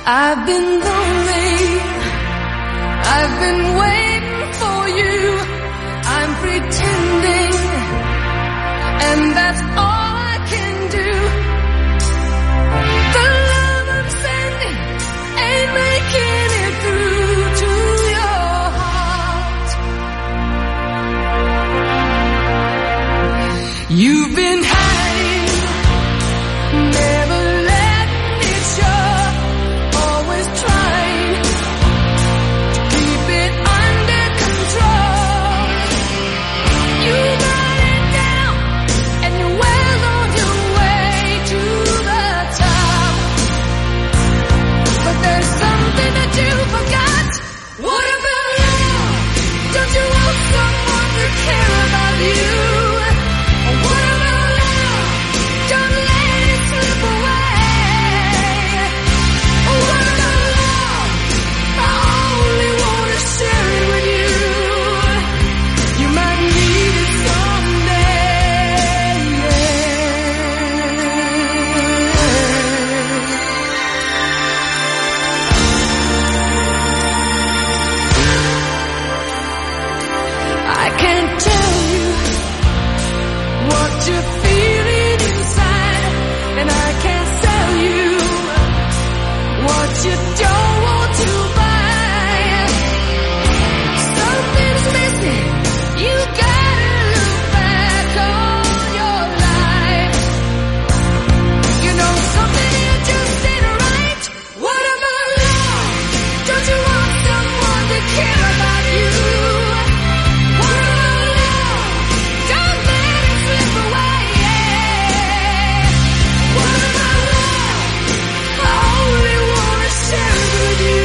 I've been lonely, I've been waiting for you, I'm pretending, and that's all I can do. The love I'm sending ain't making it through to your heart. You've been hiding, never letting it show. Always trying to keep it under control. You got it down and you're well on your way to the top. But there's something that you forgot. What about love? Don't you want someone to care about you? What about love? Don't let it slip away. What about love? I only want to share it with you. You might need it someday. I can't tell you what you're feeling inside, and I can't sell you what you don't want to buy. Something's missing, you gotta look back on your life. You know something here just ain't right. What about love? Don't you want someone to care about you? What about love? Don't let it slip away. What about love? I only want to share it with you.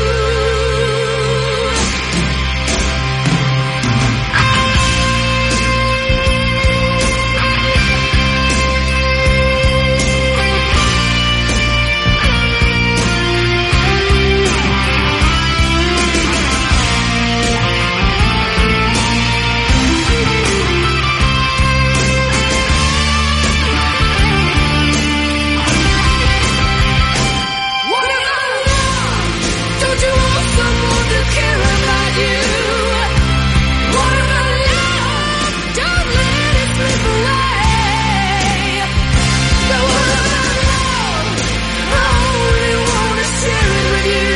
What about love? Don't you want someone to care about you? What about love? Don't let it slip away. But what about love? I only want to share it with you.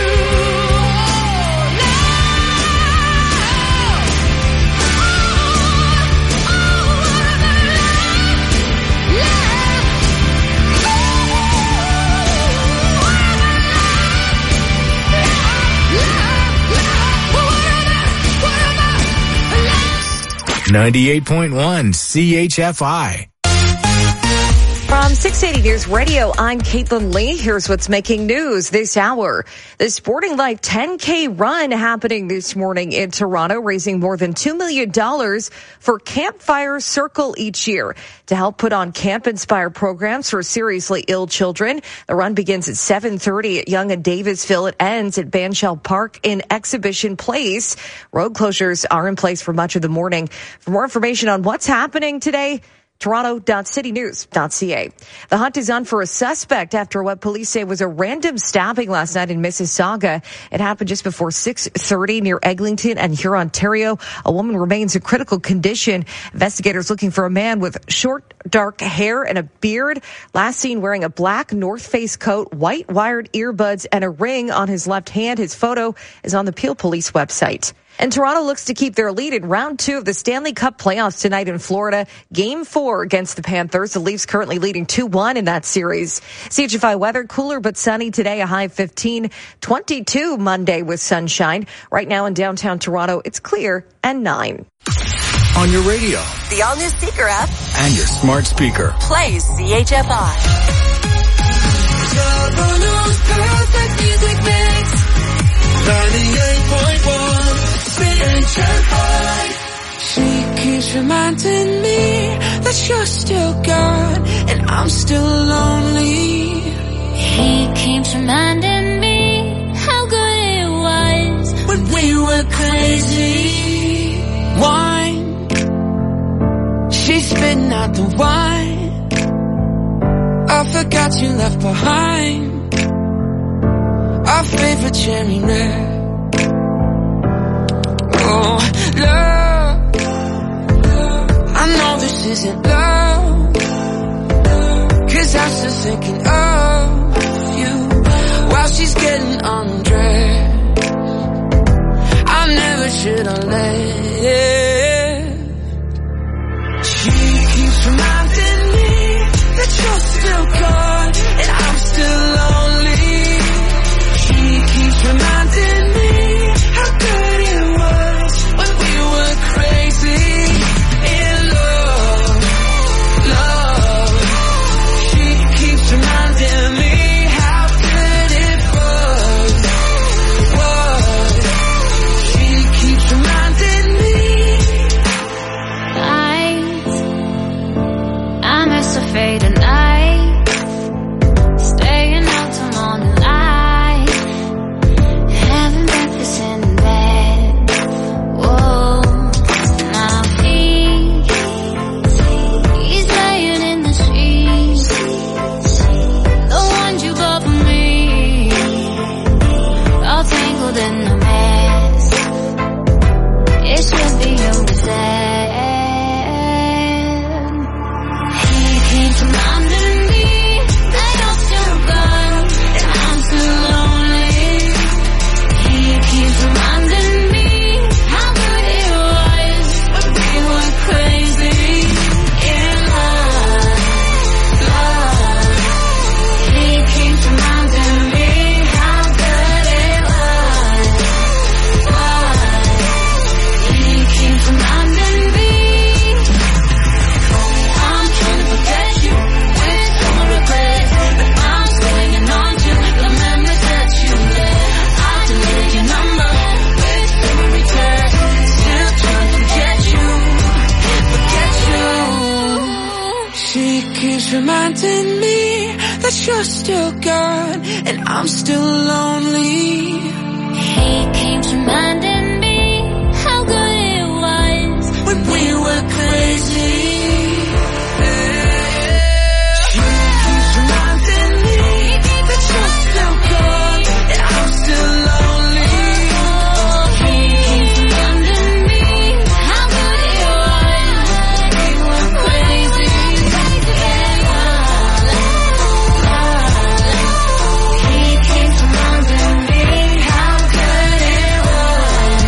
Love. 98.1 CHFI. From 680 News Radio, I'm Caitlin Lee. Here's what's making news this hour. The Sporting Life 10K run happening this morning in Toronto, raising more than $2 million for Campfire Circle each year to help put on camp-inspired programs for seriously ill children. The run begins at 7:30 at Yonge and Davisville. It ends at Banshell Park in Exhibition Place. Road closures are in place for much of the morning. For more information on what's happening today, toronto.citynews.ca. The hunt is on for a suspect after what police say was a random stabbing last night in Mississauga. It happened just before 6:30 near Eglinton and Huron, Ontario. A woman remains in critical condition. Investigators looking for a man with short, dark hair and a beard. Last seen wearing a black North Face coat, white wired earbuds, and a ring on his left hand. His photo is on the Peel Police website. And Toronto looks to keep their lead in round 2 of the Stanley Cup playoffs tonight in Florida. Game 4 against the Panthers. The Leafs currently leading 2-1 in that series. CHFI weather, cooler but sunny today, a high of 15. 22 Monday with sunshine. Right now in downtown Toronto, it's clear and 9. On your radio. The all-new speaker app. And your smart speaker. Play CHFI. Toronto's perfect music mix. 98.1 CHFI. She keeps reminding me that you're still gone and I'm still lonely. He keeps reminding me how good it was when we were crazy. Wine, she's spitting out the wine. I forgot you left behind. our favorite cherry red. Oh, love, I know this isn't love, 'cause I'm still thinking of you while she's getting undressed. I never should have left. She keeps reminding me that you're still gone and I'm still lonely. She keeps reminding me how good it was when we were crazy in love, love. She keeps reminding me how good it was. She keeps reminding me. I miss a faded night, staying out till morning light, having breakfast in bed. Whoa, now he's laying in the sheets, the ones you bought for me, all tangled in the mess. It should be over then. He keeps reminding me that you're still gone and I'm still lonely. He keeps reminding me how good it was when we were crazy in love, love. He keeps reminding me how good it was. He keeps reminding me. I'm trying to forget you with so much regret, but I'm still hanging on to the memories that you left. I deleted your number with every text, still trying to forget you, forget you. She keeps reminding me that you're still gone and I'm still lonely. He keeps reminding me how good it was When we were crazy. She keeps reminding me that you're still gone and I'm still lonely. He keeps reminding me how good it was we were crazy in love. He keeps reminding me how good it was.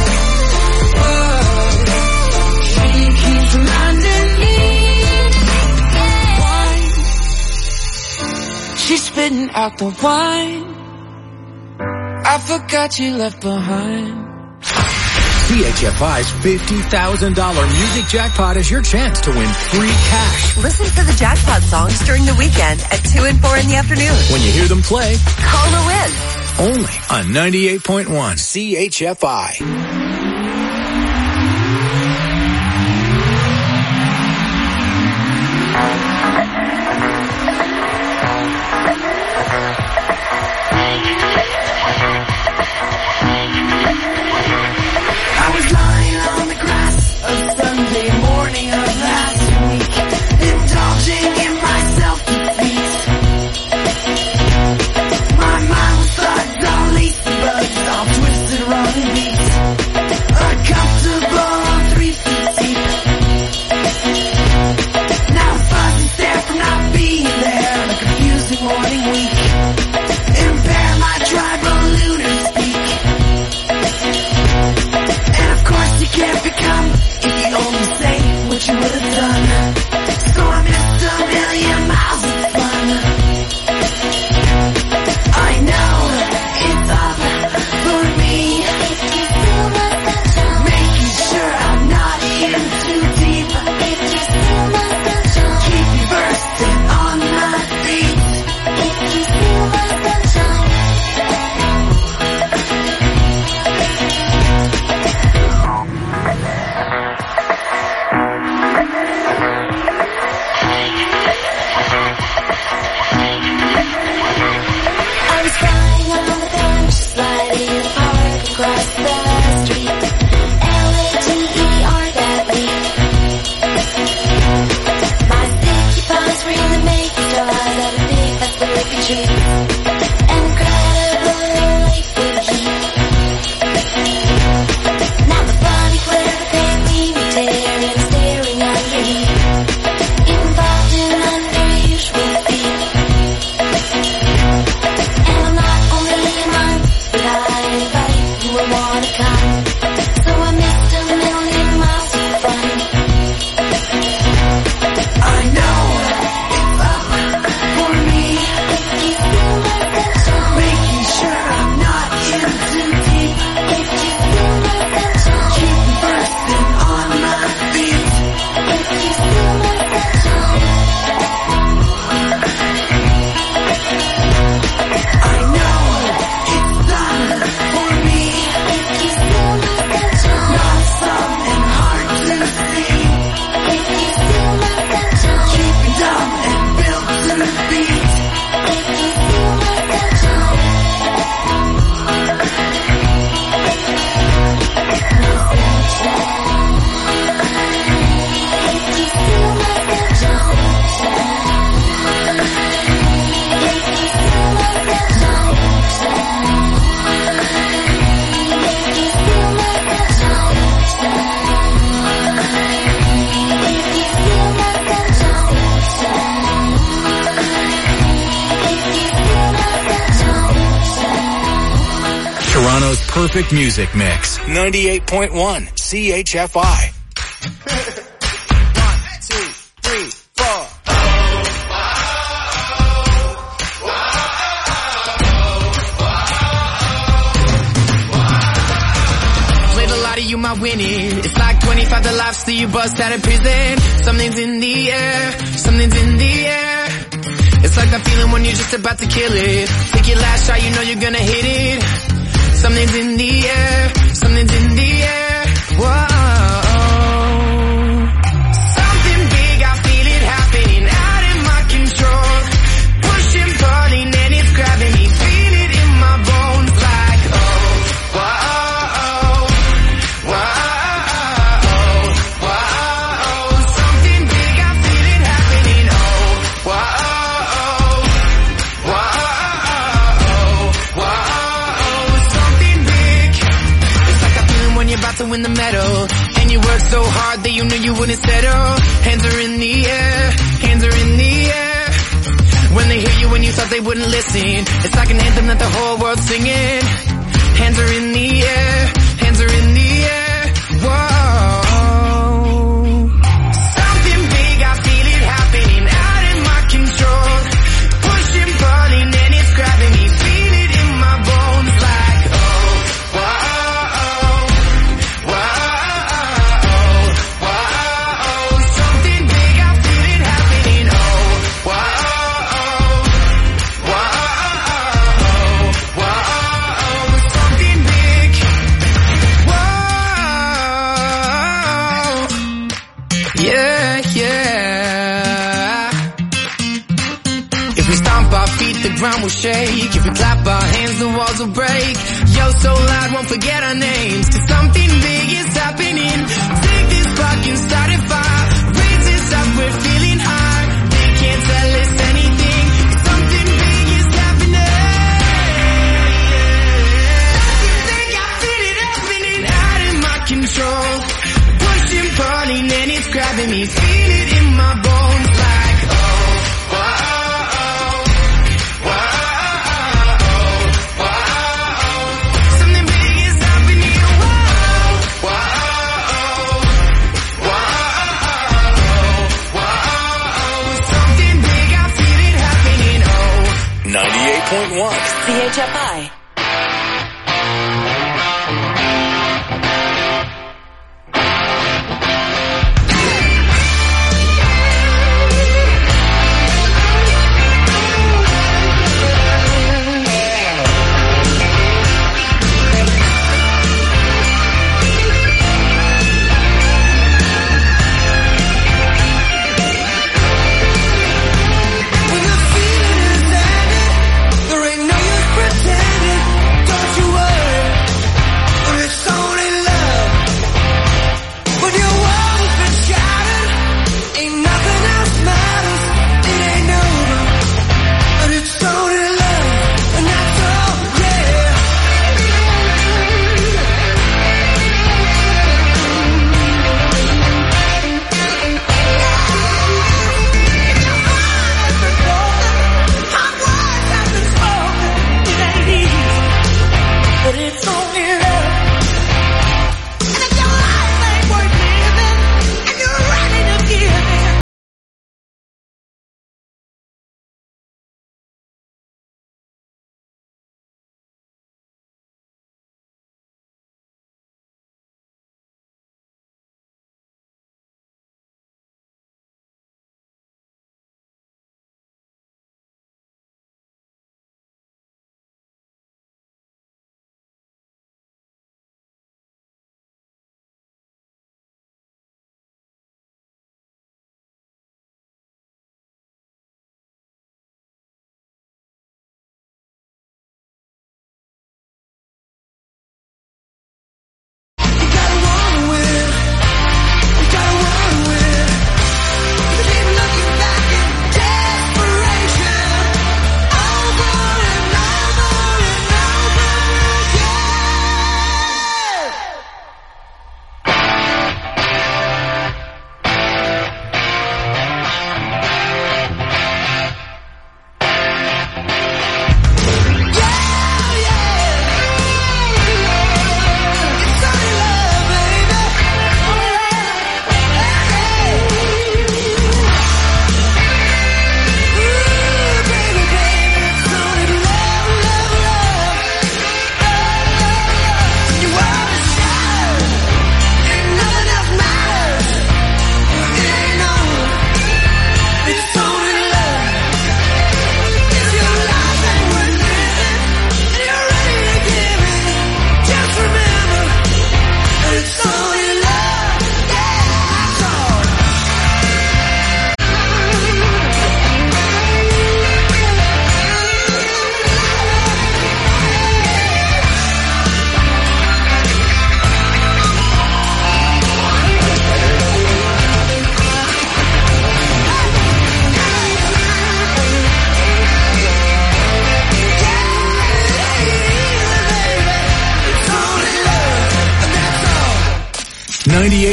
She keeps reminding me. She's spitting out the wine I forgot you left behind. CHFI's $50,000 music jackpot is your chance to win free cash. Listen to the jackpot songs during the weekend at 2 and 4 in the afternoon. When you hear them play, Call to win. only on 98.1 CHFI. I was lying on the grass a Sunday morning of last week, indulging in my self-defeat. My mind was thugged on lacy bugs, all twisted, wrong and beat. Uncomfortable on 3 feet deep. Now fuzzy stare from not being there on a confusing morning week. Impair my tribal lunar speak. And of course you can't become if you only say what you would have done. So I missed a million miles of fun. I know it's up for me, making sure I'm not in too deep. Keep me bursting on my feet. Incredible Toronto's perfect music mix. 98.1 CHFI. 1, 2, 3, 4. Played a lot of you might win it. It's like 25 the lives that you bust out of prison. Something's in the air, something's in the air. It's like that feeling when you're just about to kill it. Take your last shot, you know you're gonna hit it. Something's in the air, something's in the air. Whoa. Something big, I feel it happening out of my control. Pushing, pulling, and it's grabbing me. Feel it in my bones like, oh, whoa, whoa, whoa. Something big, I feel it happening. Oh, whoa, whoa, whoa. Something big. It's like that feeling when you're about to win the medal, and you work so hard that you knew you wouldn't settle. Hands are in the air, hands are in the air. When they hear you when you thought they wouldn't listen, it's like an anthem that the whole world's singing. Hands are in the air, hands are in the air. Whoa. Something big, I feel it happening out of my control. Pushing, pulling, and it's grabbing me. Feel it in my bones like, oh, whoa, whoa, whoa. Something big, I feel it happening. Oh, whoa, whoa, whoa. Something big. Whoa. Yeah, yeah. If we stomp our feet, the ground will shake. If we clap our hands, the walls will break. Yo, so loud, won't forget our names. 'Cause something big is happening. Take this spark and start a fire. Raise this up, we're feeling high. They can't tell us anything. Something big is happening. Something big, I feel it happening out of my control. Pushing, pulling, and it's grabbing me. Feel it in my bones like, oh, whoa, whoa, whoa. Something big is happening. Whoa, whoa, whoa, whoa. Something big, I feel it happening. Oh. 98.1. CHFI. When the feeling is ended, there ain't no use pretending.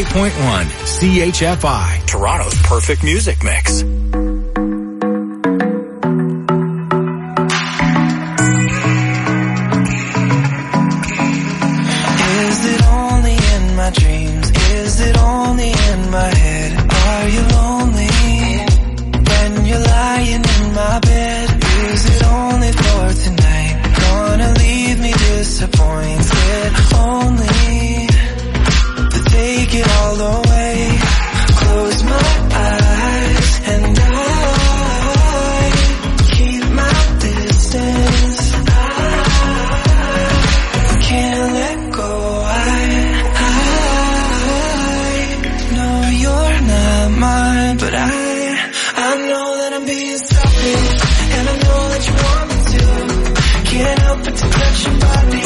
98.1 CHFI, Toronto's perfect music mix. Is it only in my dreams? Is it only in my head? Are you lonely when you're lying in my bed? Is it only for tonight? Gonna leave me disappointed only to take it all away. Close my eyes and I keep my distance. I can't let go. I know you're not mine, but I know that I'm being selfish, and I know that you want me to. Can't help but to touch your body.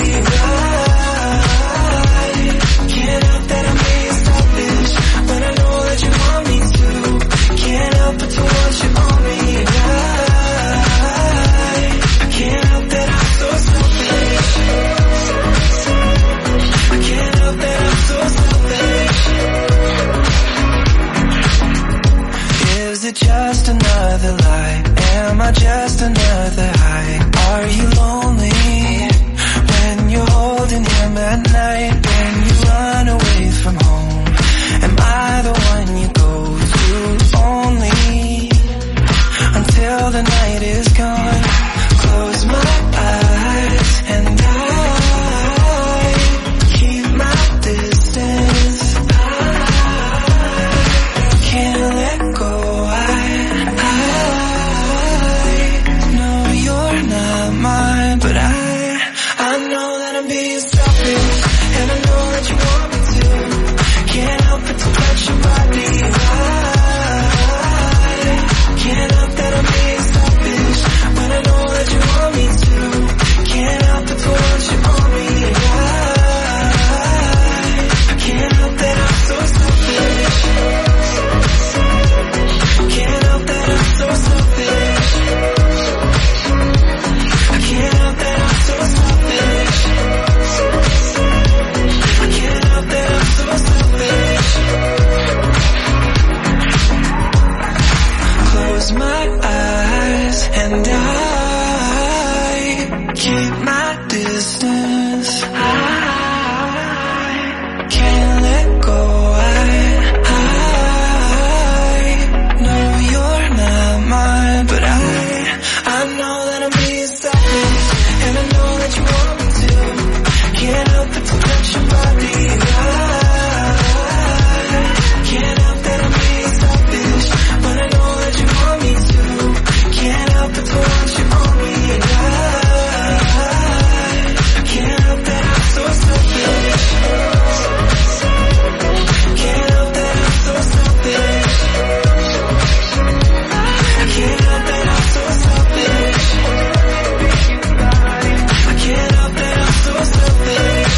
I can't help that I'm being selfish, but I know that you want me to. Can't help but to want you on me. I can't help that I'm so selfish. I can't help that I'm so selfish. Is it just another lie? Am I just another high? Are you lonely when you're holding him at night? When you run away from home, am I the one you go to only until the night is gone? Close my eyes and I keep my distance. I can't let go. Mine, but I know that I'm being selfish, and I know that you want me to. Can't help but to touch your body. I can't help that I'm being selfish, but I know that you want me to. Can't help but to want you on me. I can't help that I'm so selfish. Can't help that I'm so selfish. I can't help that I'm so selfish. I can't help that I'm so selfish. Close my eyes and I keep my distance. I can't let go. I know you're not mine, but I know that I'm being selfish, and I know that you want me to. Can't help but to touch your body. I can't help that I'm being selfish, but I know that you want me to. Can't help but to want you on me. I can't help that I'm so selfish. Can't help that I'm so selfish. I can't help that I'm so selfish. I can't help that I'm so selfish.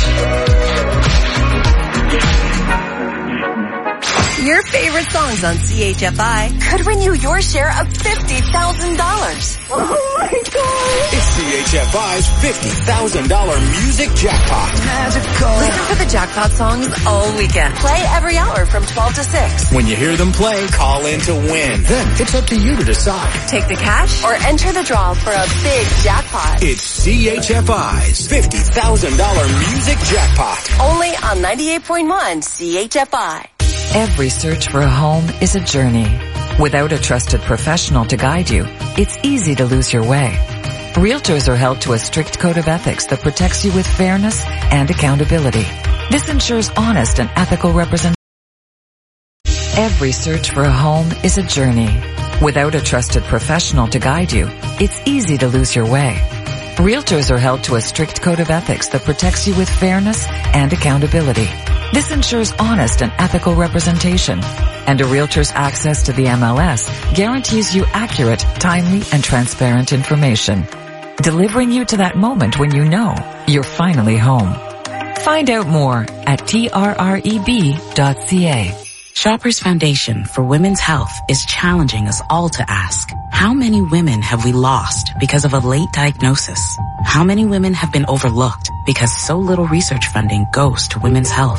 Your favorite songs on CHFI could win you your share of $50,000. Oh my God! It's CHFI's $50,000 music jackpot. Listen to the jackpot songs all weekend. Play every hour from 12 to 6. When you hear them play, call in to win. Then it's up to you to decide. Take the cash or enter the draw for a big jackpot. It's CHFI's $50,000 music jackpot. Only on 98.1 CHFI. Every search for a home is a journey. Without a trusted professional to guide you, it's easy to lose your way. Realtors are held to a strict code of ethics that protects you with fairness and accountability. This ensures honest and ethical representation. Every search for a home is a journey. Without a trusted professional to guide you, it's easy to lose your way. Realtors are held to a strict code of ethics that protects you with fairness and accountability. This ensures honest and ethical representation. And a realtor's access to the MLS guarantees you accurate, timely, and transparent information, delivering you to that moment when you know you're finally home. Find out more at trreb.ca. Shoppers Foundation for Women's Health is challenging us all to ask, how many women have we lost because of a late diagnosis? How many women have been overlooked because so little research funding goes to women's health?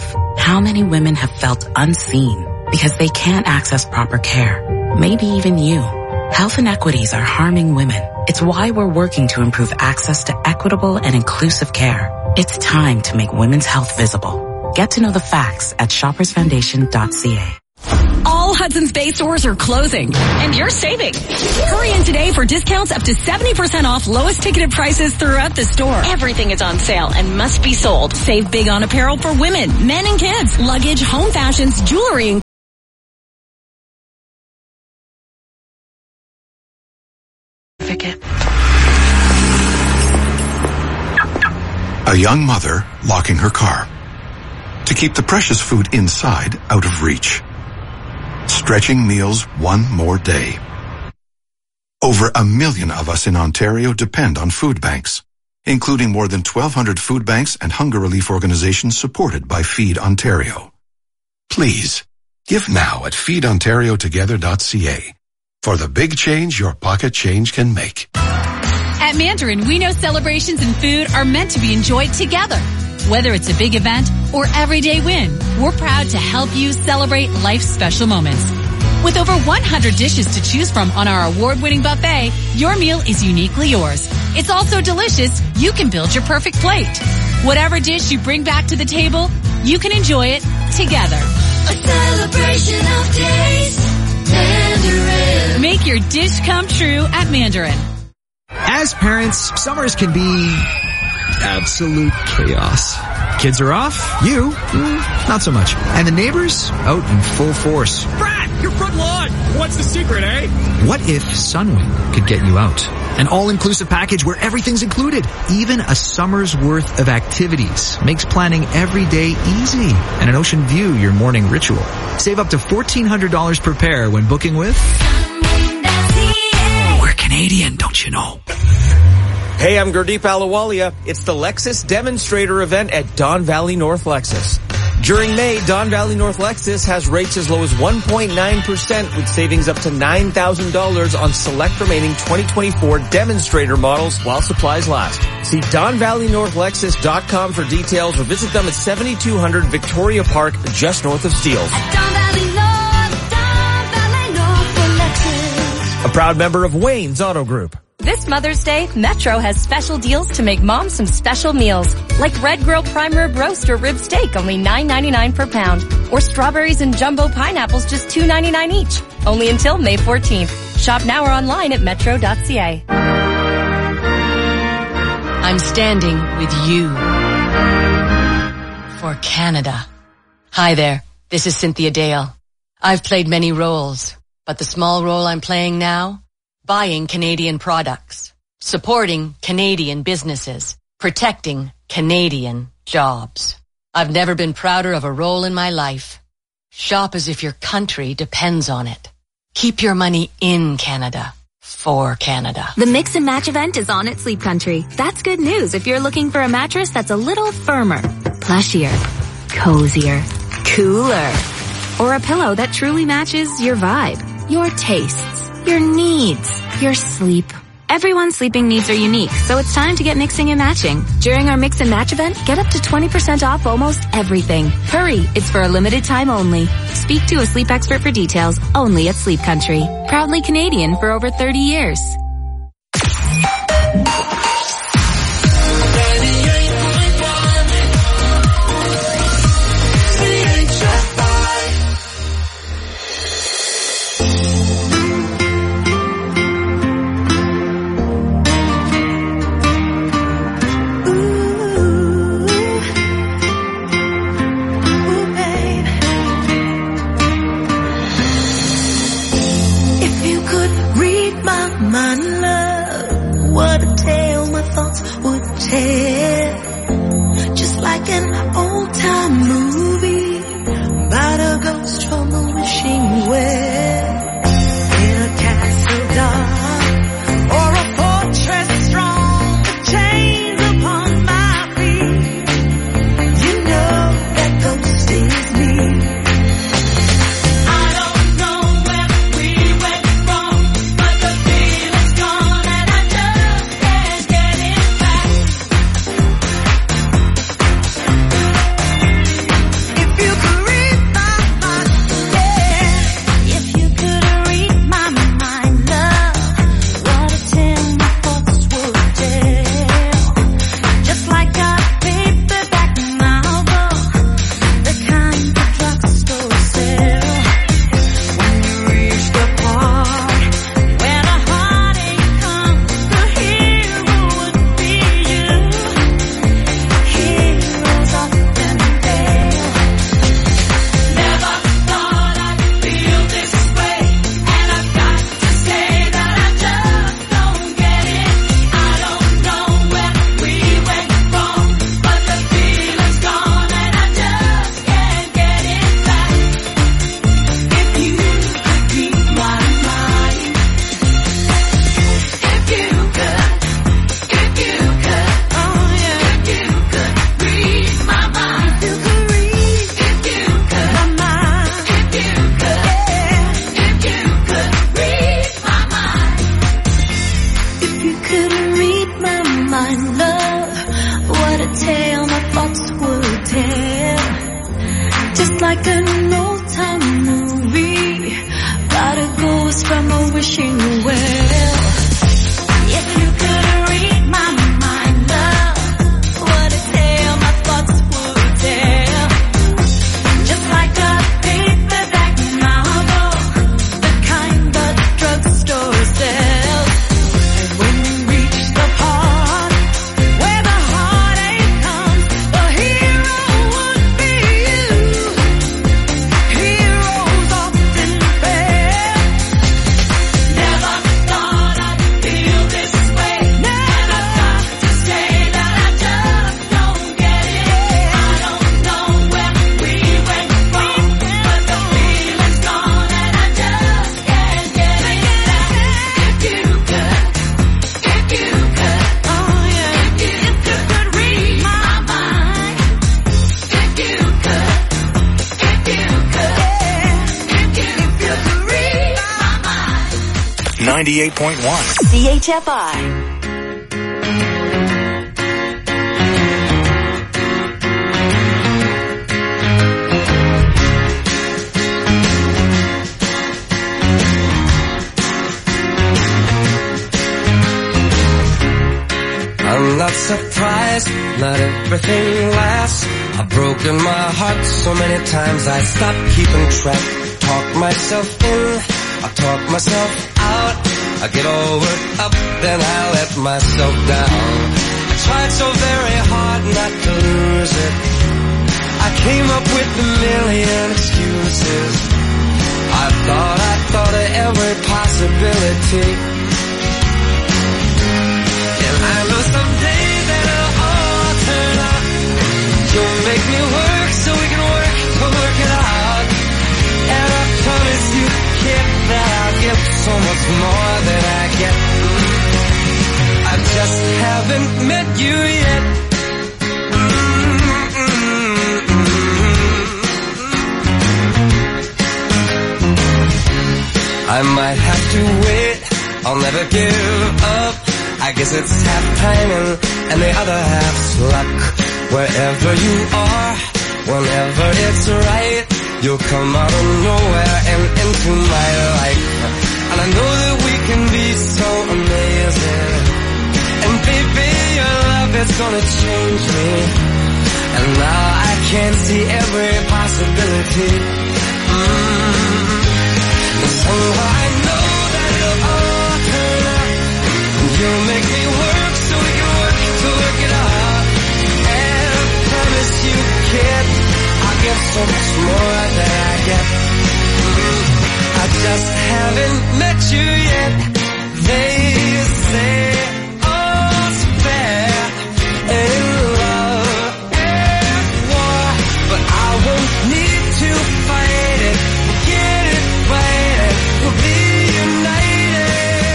how many women have felt unseen because they can't access proper care. Maybe even you. Health inequities are harming women. It's why we're working to improve access to equitable and inclusive care. It's time to make women's health visible. Get to know the facts at shoppersfoundation.ca. All Hudson's Bay stores are closing, and you're saving. Hurry in today for discounts up to 70% off lowest ticketed prices throughout the store. Everything is on sale and must be sold. Save big on apparel for women, men, and kids, luggage, home fashions, jewelry, and A young mother locking her car to keep the precious food inside out of reach. Stretching meals one more day. Over 1 million of us in Ontario depend on food banks, including more than 1,200 food banks and hunger relief organizations supported by Feed Ontario. Please, give now at feedontariotogether.ca for the big change your pocket change can make. At Mandarin, we know celebrations and food are meant to be enjoyed together. Whether it's a big event or everyday win, we're proud to help you celebrate life's special moments. With over 100 dishes to choose from on our award-winning buffet, your meal is uniquely yours. It's also delicious. You can build your perfect plate. Whatever dish you bring back to the table, you can enjoy it together. A celebration of taste, Mandarin. Make your dish come true at Mandarin. As parents, summers can be absolute chaos. Kids are off, you, not so much. And the neighbors, out in full force. Brad, your front lawn! What's the secret, eh? What if Sunwing could get you out? An all-inclusive package where everything's included. Even a summer's worth of activities makes planning every day easy. And an ocean view your morning ritual. Save up to $1,400 per pair when booking with... We're Canadian, don't you know? Hey, I'm Gurdeep Ahluwalia. It's the Lexus Demonstrator event at Don Valley North Lexus. During May, Don Valley North Lexus has rates as low as 1.9% with savings up to $9,000 on select remaining 2024 demonstrator models while supplies last. See DonValleyNorthLexus.com for details or visit them at 7200 Victoria Park just north of Steeles. Don Valley North for Lexus. A proud member of Wayne's Auto Group. This Mother's Day, Metro has special deals to make mom some special meals. Like Red Grill Prime Rib Roast or Rib Steak, only $9.99 per pound. Or strawberries and jumbo pineapples, just $2.99 each. Only until May 14th. Shop now or online at metro.ca. I'm standing with you. For Canada. Hi there, this is Cynthia Dale. I've played many roles, but the small role I'm playing now, buying Canadian products, supporting Canadian businesses, protecting Canadian jobs. I've never been prouder of a role in my life. Shop as if your country depends on it. Keep your money in Canada. For Canada. The Mix and Match event is on at Sleep Country. That's good news if you're looking for a mattress that's a little firmer, plushier, cozier, cooler, or a pillow that truly matches your vibe, your tastes, your needs, your sleep. Everyone's sleeping needs are unique, so it's time to get mixing and matching. During our Mix and Match event, get up to 20% off almost everything. Hurry, it's for a limited time only. Speak to a sleep expert for details, only at Sleep Country. Proudly Canadian for over 30 years. My love, what a tale my thoughts would tell. Just like an old-time movie about a ghost from a wishing well. In a castle dark or a fortress strong with chains upon my feet. You know that ghost is me. tale my thoughts would tell. Just like an old-time movie, prodigals from a wishing well. If you could read my mind, love, what a tale my thoughts would tell. Just like a paperback novel, the kind the drugstore sells. And when you reach the part where the heartache comes, the hero would be you. Heroes often fail. Never thought I'd feel this way. And I've got to say that I just don't get it. I don't know where we went wrong, but the feeling's gone and I just can't get it. If you could, oh yeah, if you could read my mind. If you could, read my mind. 98.1. CHFI. I'm not surprised, not everything lasts. I've broken my heart so many times I stopped keeping track. Talk myself in, I talk myself out. I get all worked up, then I let myself down. I tried so very hard not to lose it. I came up with a million excuses. I thought of every possibility. And I know someday that it'll all turn out. You'll make me work so we can work to work it out. And I promise you, kid, that I'll give so much more than I get. I just haven't met you yet. I might have to wait, I'll never give up. I guess it's half timing and the other half's luck. Wherever you are, whenever it's right, you'll come out of nowhere and into my life. And I know that we can be so amazing. And baby, your love is gonna change me. And now I can see every possibility. And somehow I know that it'll all turn out. You'll make me work so we can work to work it out. And I promise you, kid, I'll give so much more than I get. I just haven't met you yet. They say all's fair in love and war, but I won't need to fight it. Get it right and we'll be united.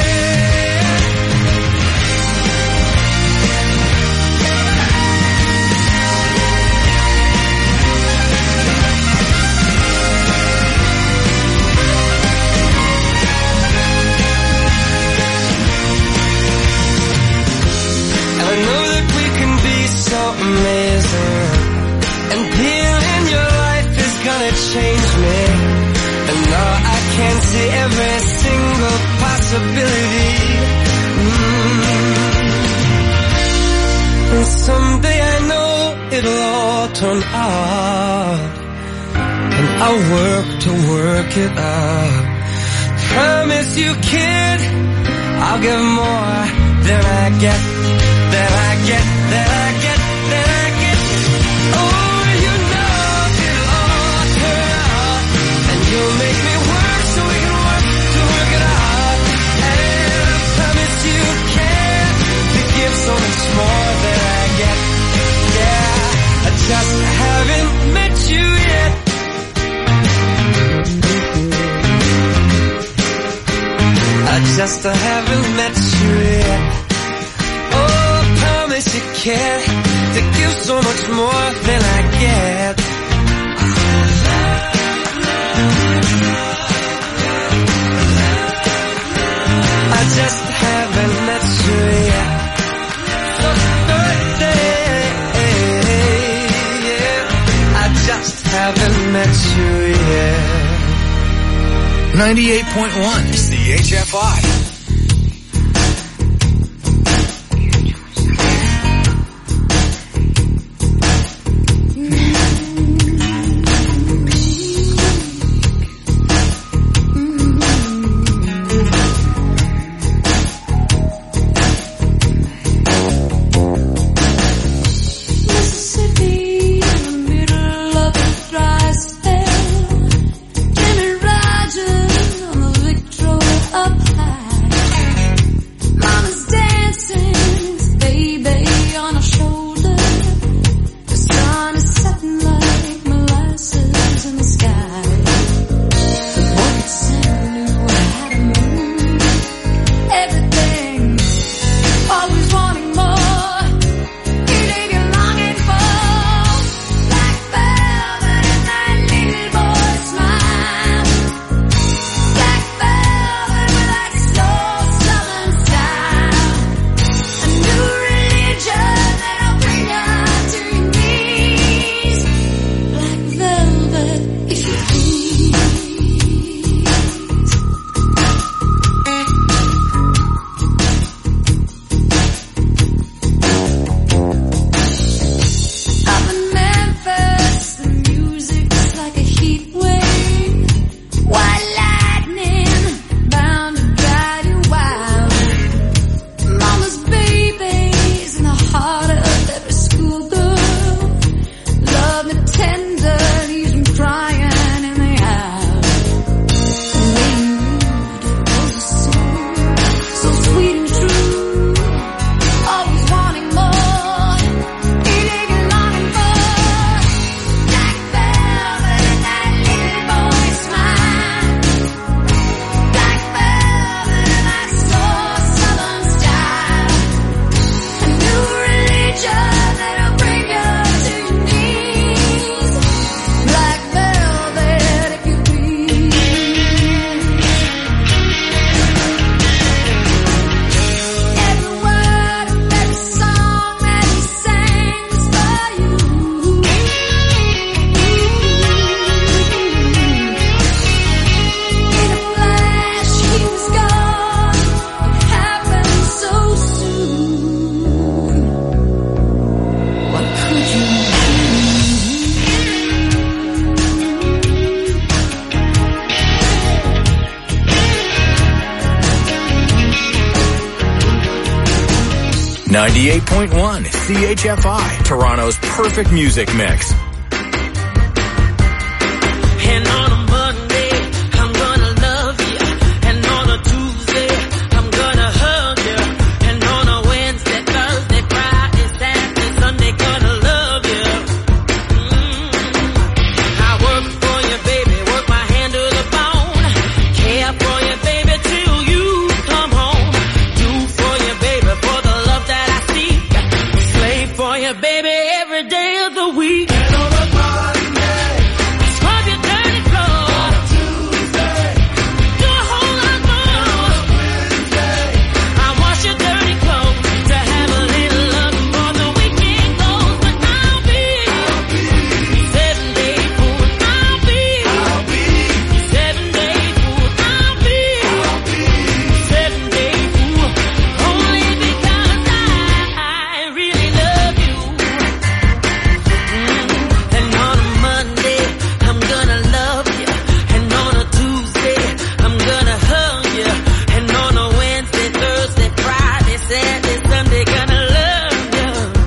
And I know that we can be so amazing. And being in your life is gonna change me. And now I can see every single possibility. And someday I know it'll all turn out. And I'll work to work it out. Promise you, kid, I'll give more than I get, than I get, than I get, than I get. Oh, you know it'll all turn out. And you'll make me work so we can work to work it out. And I promise you can to give so much more than I get. Yeah, I just haven't met you yet. I just haven't met you yet. Oh, I promise you can to give so much more than I get. I just haven't met you yet. So birthday, 98.1 CHFI. Mississippi, in the middle of the dry spell. Jimmy Rogers on the Victrola up high. Mama's dancing, his baby on her shoulder. The sun is setting like molasses in the sky. The boy could sing knew how to move. Everything, always wanting more. He leave you longing for black velvet and that little boy's smile. Black velvet with that slow southern style. A new religion that'll bring you to your knees. Black velvet, if you please. Up in Memphis, the music's like a heat wave. White lightning, bound to drive you wild. Mama's babies in the heart of every schoolgirl. Love me tender, leaves me crying in the aisle. The way you moved was a song, so sweet and true. Always wanting more. He leave you longing for black velvet and that little boy's smile. Black velvet and that slow southern style. A new religion that'll bring you to your knees. Black velvet, if you please. Every word of every song that he sang was for you. In a flash, he was gone. It happened so soon. What could you do? 98.1 CHFI, Toronto's perfect music mix. And on a Monday, I'm gonna love you. And on a Tuesday, I'm gonna hug you. And on a Wednesday, Thursday, Friday, Saturday, Sunday, gonna love you. I work for you, baby, work my hand to the bone. Care for you, baby, till you come home. Do for you, baby, for the love that I seek. Slave for you, baby, every day of the week. Scrub your dirty floor. Do a whole lot more. I wash your dirty clothes to have a little love before the weekend goes. But I'll be 7-day fool. I'll be 7-day fool. I'll be 7-day fool. Only because I really love you. And on a Monday, I'm gonna love you. And on a Tuesday, I'm gonna hug you. And on a Wednesday, Thursday, Friday, Saturday, Sunday, gonna love you.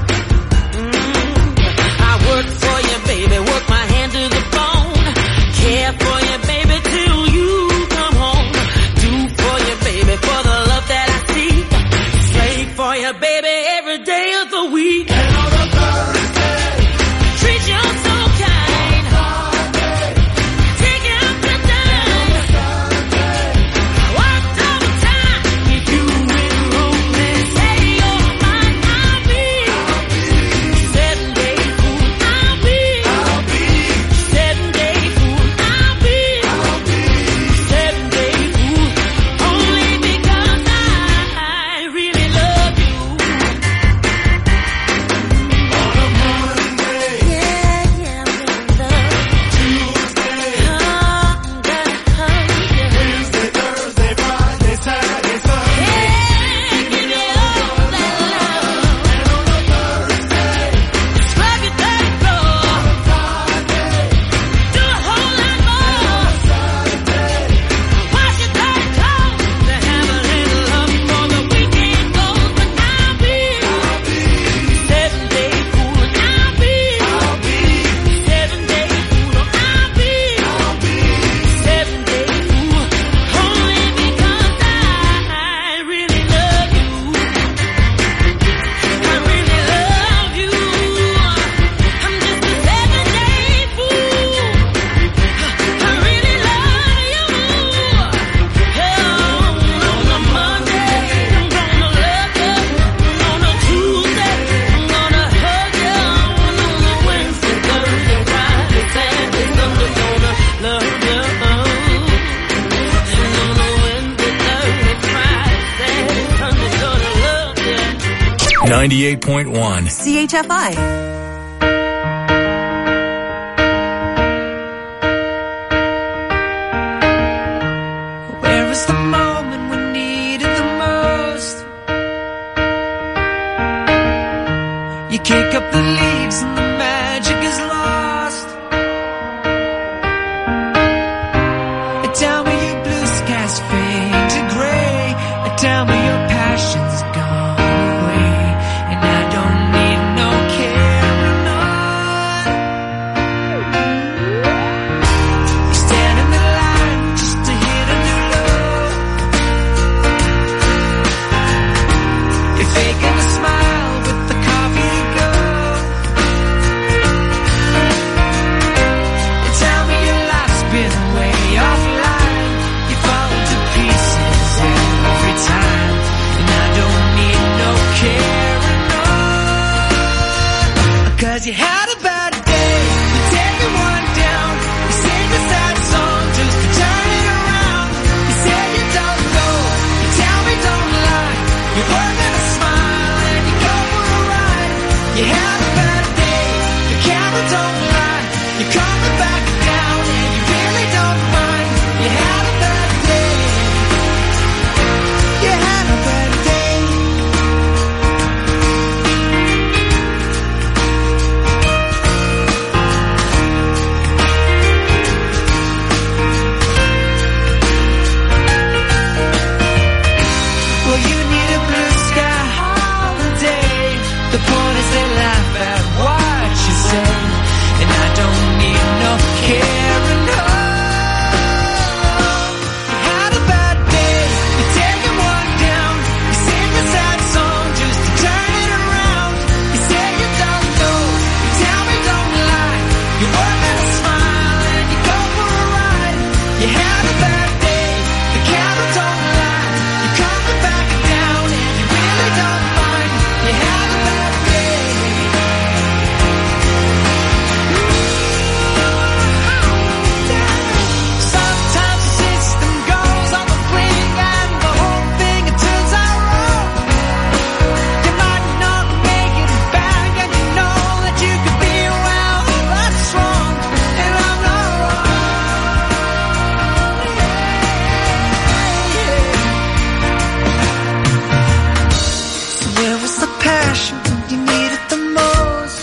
I work for you, baby, work my hand to the bone. Care for you, baby, till you come home. Do for you, baby, for the love that I seek. Slave for you, baby, every day of the week. Treat you so kind. Take out the dime. Worked overtime. Keep you in romance. Say you're mine. I'll be 7-day fool. I'll be 7-day fool. I'll be 7-day fool. Only because I really love you. 98.1 CHFI. Where is the moment we needed the most? You kick up the leaves and the magic is lost. Tell me your blue skies fade to gray. Tell me your passion's gone away. And I don't need no carrying on. You stand in the line just to hit a new low. You're faking a smile with the coffee to go. You tell me your life's been way offline. You fall to pieces every time. And I don't need no carrying on. 'Cause you had a bad day. You take one down. You sing a sad song just to turn it around. You say you don't know. You tell me don't lie. You're working a smile and you go for a ride. You have a bad day. The camera don't lie. You're coming back down and you really don't mind. You had a bad day. You had a bad day. Well, you need a blue sky holiday. The point is they laugh at what you say. And I don't need no carrying on. You had a bad day. You're taking one down. You sing a sad song just to turn it around. You say you don't know. You tell me don't lie. You're working a smile and you go for a ride. You had a bad day. The camera don't lie. You're coming back down and you really don't mind. You had a bad day. Sometimes the system goes on the blink and the whole thing it turns out wrong. You might not make it back and you know that you could be well, that's wrong, and I'm not wrong. So where was the passion when you needed the most?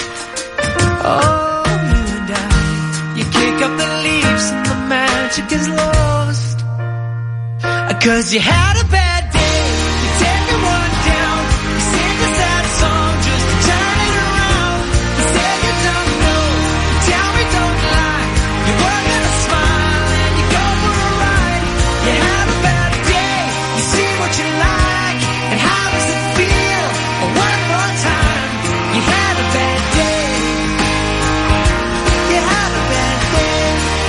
Oh, you and I, you kick up the leaves and the magic is lost. 'Cause you had a bad day. You take one down. You sing a sad song just to turn it around. You say you don't know. You tell me don't lie. You're working a smile and you go for a ride. You had a bad day. You see what you like and how does it feel? One more time. You had a bad day. You had a bad day.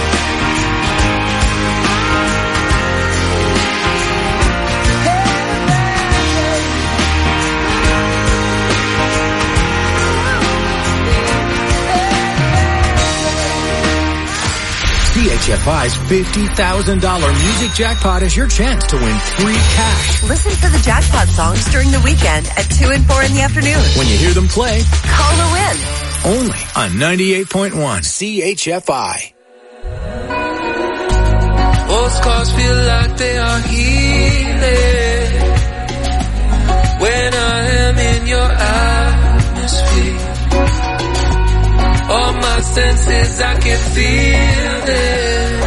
CHFI's $50,000 music jackpot is your chance to win free cash. Listen for the jackpot songs during the weekend at 2 and 4 in the afternoon. When you hear them play, Call to win. only on 98.1 CHFI. Postcards feel like they are healing when I am in your atmosphere. All my senses, I can feel it.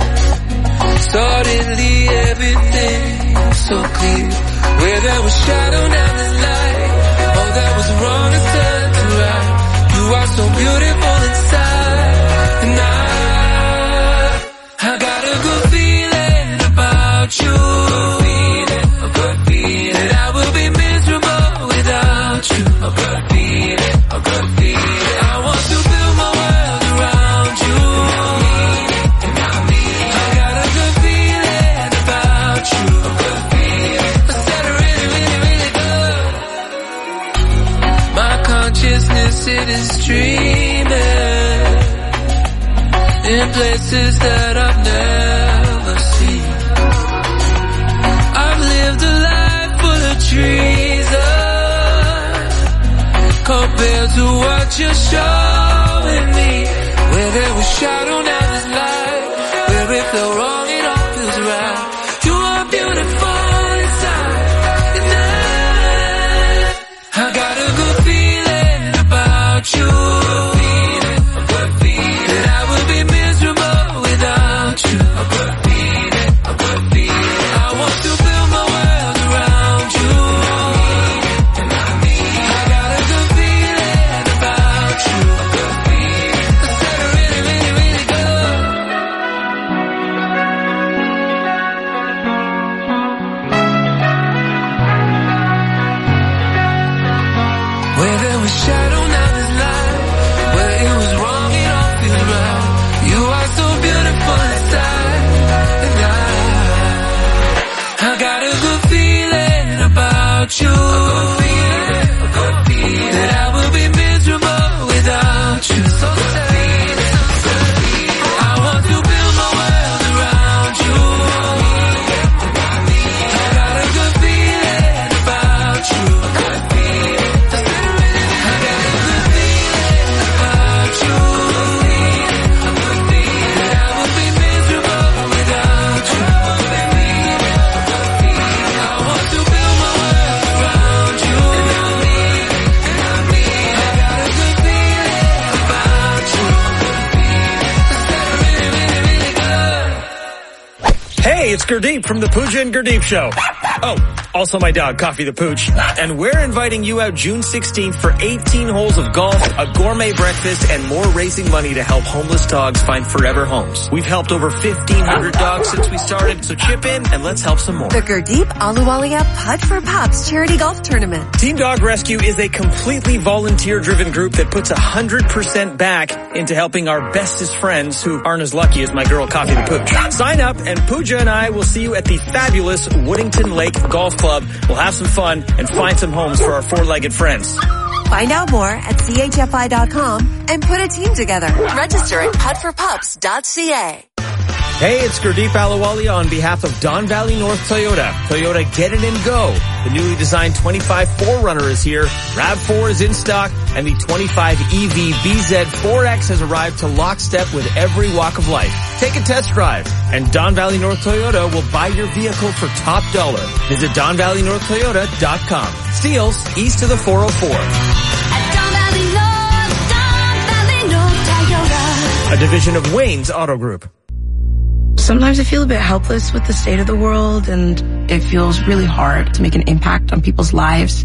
Suddenly everything so clear. Where there was shadow, now there's light. All that was wrong is turned to right. You are so beautiful inside. And I got a good feeling about you. A good feeling. That I will be miserable without you. A good feeling. A good feeling. I want to build my world around you. I got a good feeling about you. A good feeling. I said really, really, really good. My consciousness, it is dreaming in places that I've never seen. I've lived a life full of treason, compared to what you're showing me. Where there was shadow, now there's light. Where it felt wrong, it all feels right. You are beautiful inside. And I got a good feeling about you. That I would be miserable without you. I want to build my world around you. I got a good feeling about you. Really, really, really good. Where there was shadow, now there's light. Where it was wrong, it all feels right. You are so beautiful inside. And I got a good feeling about you. That I will be miserable without you. So sad. I want to build my world around you. I got a good feeling about you. Hey, it's Gurdeep from the Pooja and Gurdeep Show. Oh, also my dog, Coffee the Pooch. And we're inviting you out June 16th for 18 holes of golf, a gourmet breakfast, and more raising money to help homeless dogs find forever homes. We've helped over 1,500 dogs since we started, so chip in and let's help some more. The Gurdeep Ahluwalia Putt for Pups charity golf tournament. Team Dog Rescue is a completely volunteer-driven group that puts 100% back into helping our bestest friends who aren't as lucky as my girl, Coffee the Pooch. Sign up and Pooja and I will see you at the fabulous Woodington Lake Golf Club. We'll have some fun and find some homes for our four-legged friends. Find out more at chfi.com and put a team together. Register at puttforpups.ca. Hey, it's Gurdeep Ahluwalia on behalf of Don Valley North Toyota. Toyota Get It and Go. The newly designed 25 4Runner is here. RAV4 is in stock, and the 25 EV BZ4X has arrived to lockstep with every walk of life. Take a test drive, and Don Valley North Toyota will buy your vehicle for top dollar. Visit DonValleyNorthToyota.com. Steeles east of the 404. A division of Wayne's Auto Group. Sometimes I feel a bit helpless with the state of the world, and it feels really hard to make an impact on people's lives.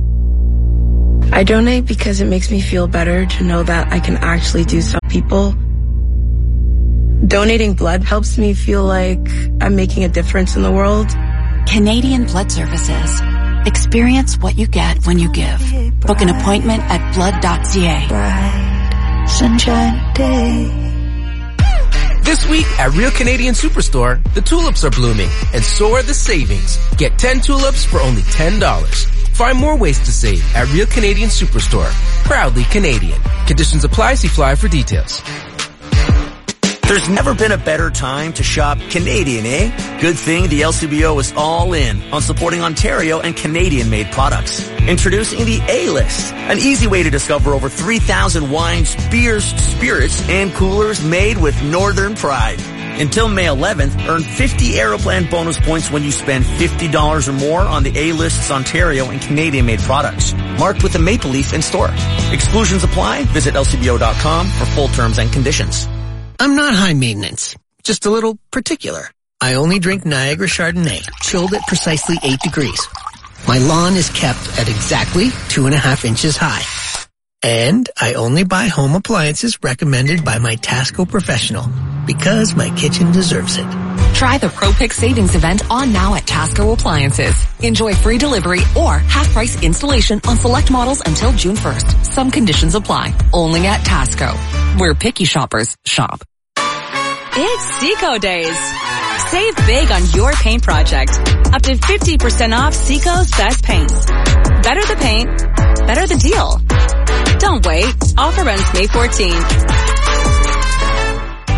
I donate because it makes me feel better to know that I can actually do something for people. Donating blood helps me feel like I'm making a difference in the world. Canadian Blood Services. Experience what you get when you give. Book an appointment at blood.ca. Sunshine day. This week at Real Canadian Superstore, the tulips are blooming, and so are the savings. Get 10 tulips for only $10. Find more ways to save at Real Canadian Superstore. Proudly Canadian. Conditions apply. See flyer for details. There's never been a better time to shop Canadian, eh? Good thing the LCBO is all in on supporting Ontario and Canadian-made products. Introducing the A-List, an easy way to discover over 3,000 wines, beers, spirits, and coolers made with Northern pride. Until May 11th, earn 50 Aeroplan bonus points when you spend $50 or more on the A-List's Ontario and Canadian-made products, marked with a maple leaf in store. Exclusions apply. Visit lcbo.com for full terms and conditions. I'm not high maintenance, just a little particular. I only drink Niagara Chardonnay, chilled at precisely 8 degrees. My lawn is kept at exactly 2.5 inches high. And I only buy home appliances recommended by my Tasco professional, because my kitchen deserves it. Try the ProPick Savings event on now at Tasco Appliances. Enjoy free delivery or half-price installation on select models until June 1st. Some conditions apply. Only at Tasco, where picky shoppers shop. It's Seco Days. Save big on your paint project. Up to 50% off Seco's best paints. Better the paint, better the deal. Don't wait. Offer runs May 14th.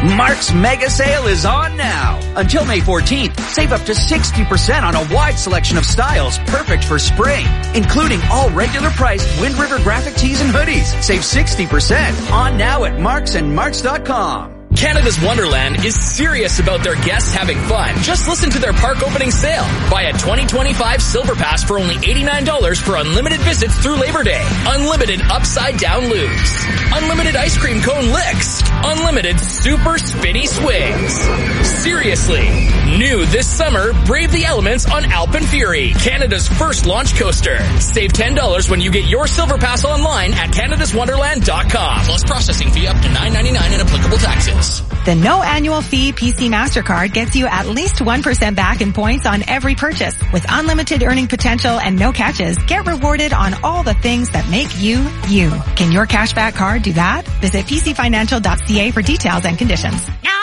Mark's Mega Sale is on now. Until May 14th, save up to 60% on a wide selection of styles perfect for spring, including all regular priced Wind River graphic tees and hoodies. Save 60% on now at Marks and Marks.com. Canada's Wonderland is serious about their guests having fun. Just listen to their park opening sale. Buy a 2025 Silver Pass for only $89 for unlimited visits through Labor Day. Unlimited upside down loops. Unlimited ice cream cone licks. Unlimited super spinny swings. Seriously. New this summer, brave the elements on Alpine Fury, Canada's first launch coaster. Save $10 when you get your Silver Pass online at canadaswonderland.com. Plus processing fee up to $9.99 and applicable taxes. The no annual fee PC MasterCard gets you at least 1% back in points on every purchase. With unlimited earning potential and no catches, get rewarded on all the things that make you, you. Can your cashback card do that? Visit pcfinancial.ca for details and conditions.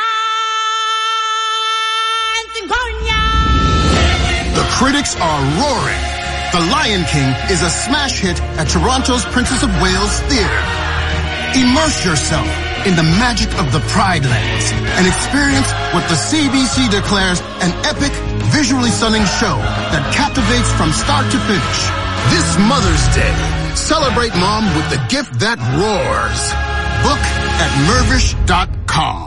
The critics are roaring. The Lion King is a smash hit at Toronto's Princess of Wales Theatre. Immerse yourself in the magic of the Pride Lands and experience what the CBC declares an epic, visually stunning show that captivates from start to finish. This Mother's Day, celebrate mom with the gift that roars. Book at Mervish.com.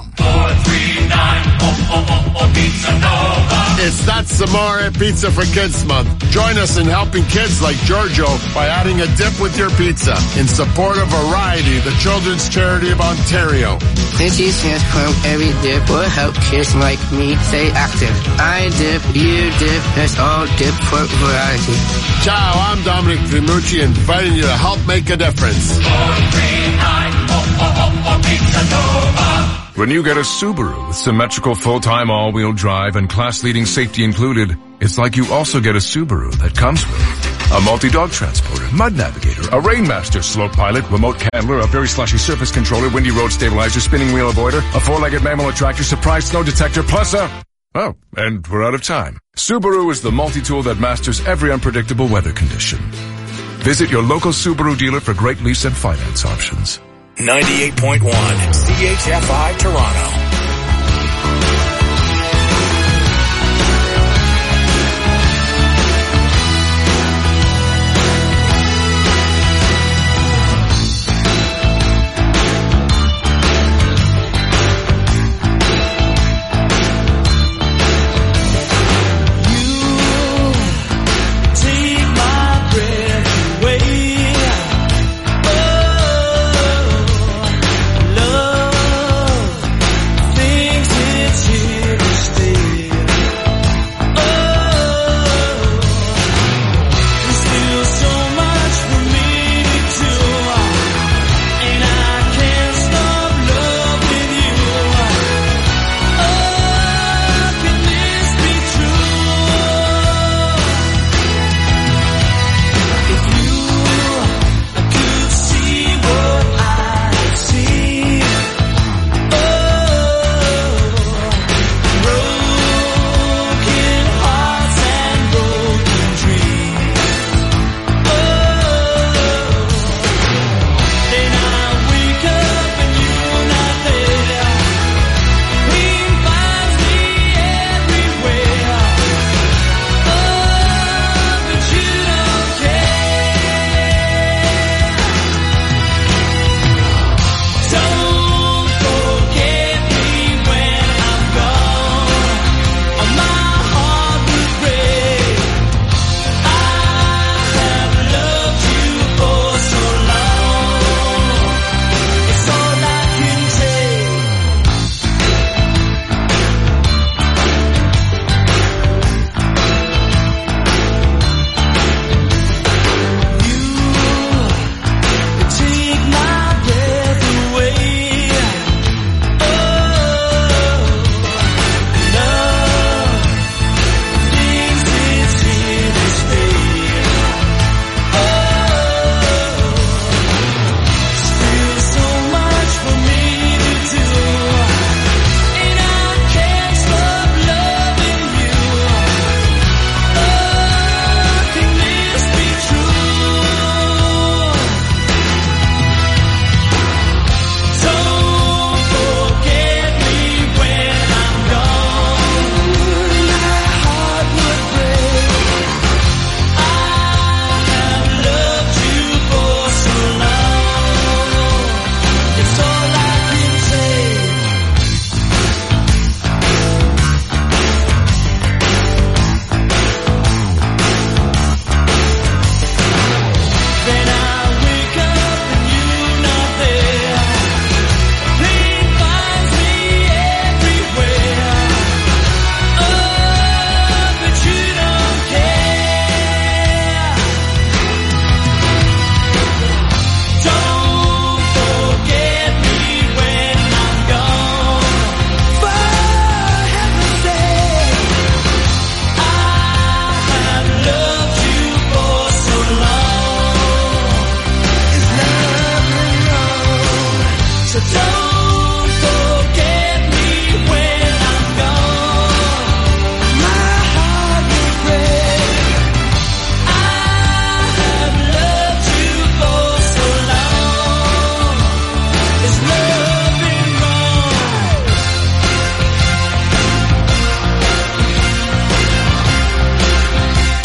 439 Pizza Nova. It's That Samore Pizza for Kids Month. Join us in helping kids like Giorgio by adding a dip with your pizza in support of Variety, the children's charity of Ontario. Clinchie Smith quote, every dip will help kids like me stay active. I dip, you dip, let's all dip for variety. Ciao, I'm Dominic Trimucci, inviting you to help make a difference. 439 Pizza Nova. When you get a Subaru with symmetrical full-time all-wheel drive and class-leading safety included, it's like you also get a Subaru that comes with a multi-dog transporter, mud navigator, a Rainmaster slope pilot, remote handler, a very slushy surface controller, windy road stabilizer, spinning wheel avoider, a four-legged mammal attractor, surprise snow detector, plus oh, and we're out of time. Subaru is the multi-tool that masters every unpredictable weather condition. Visit your local Subaru dealer for great lease and finance options. 98.1 CHFI Toronto.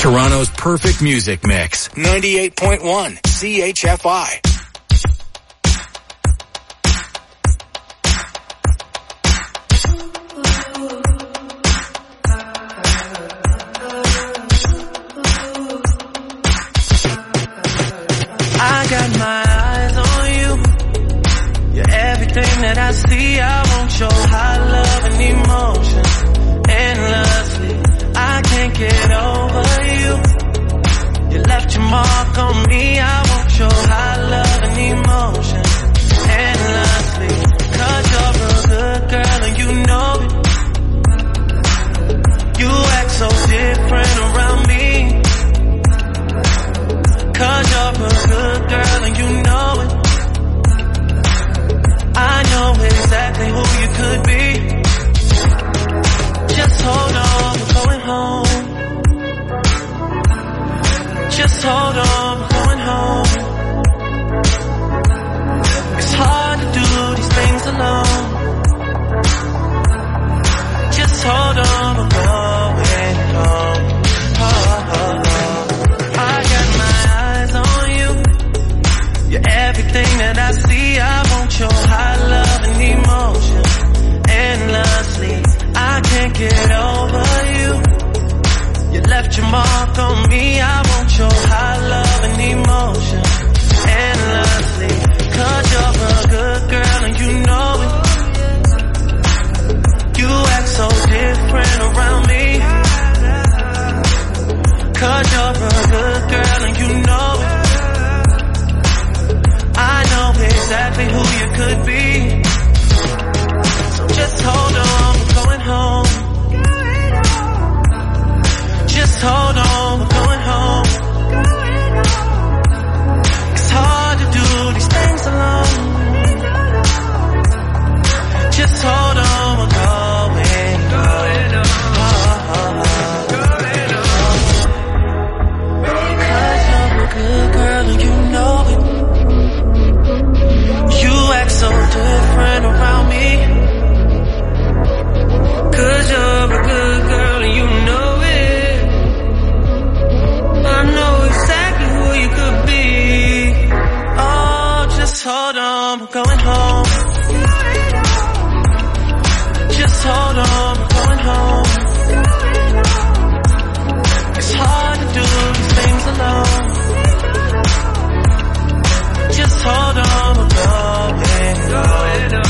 Toronto's perfect music mix. 98.1 CHFI. I got my eyes on you. You're everything that I see. I want your high love and emotion endlessly. I can't get over you. You left your mark on me. I want your high love and emotion endlessly. 'Cause you're a good girl and you know it. You act so different around me. 'Cause you're a good girl and you know it. I know exactly who you could be. Just hold on, we're going home. Just hold on, we're going home. It's hard to do these things alone. Just hold on, we're going home. I got my eyes on you. You're everything that I see. I want your high love and emotion endlessly. I can't get over you. You left your mark on me. I want your high love and emotion endlessly. 'Cause you're a good girl and you know it. You act so different around me. 'Cause you're a good girl and you know it. I know exactly who you could be. So just hold on, we're going home. Just hold on, we're going home. It's hard to do these things alone. Just hold on, we're going home. 'Cause you're a good girl and you know it. You act so different around me. 'Cause you're a good girl and you know it. I know exactly who you could be. Oh, just hold on, we're going home. Just hold on, we're going home. It's hard to do these things alone. Just hold on, we're going home.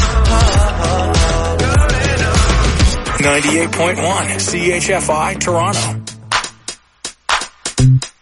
98.1 CHFI Toronto.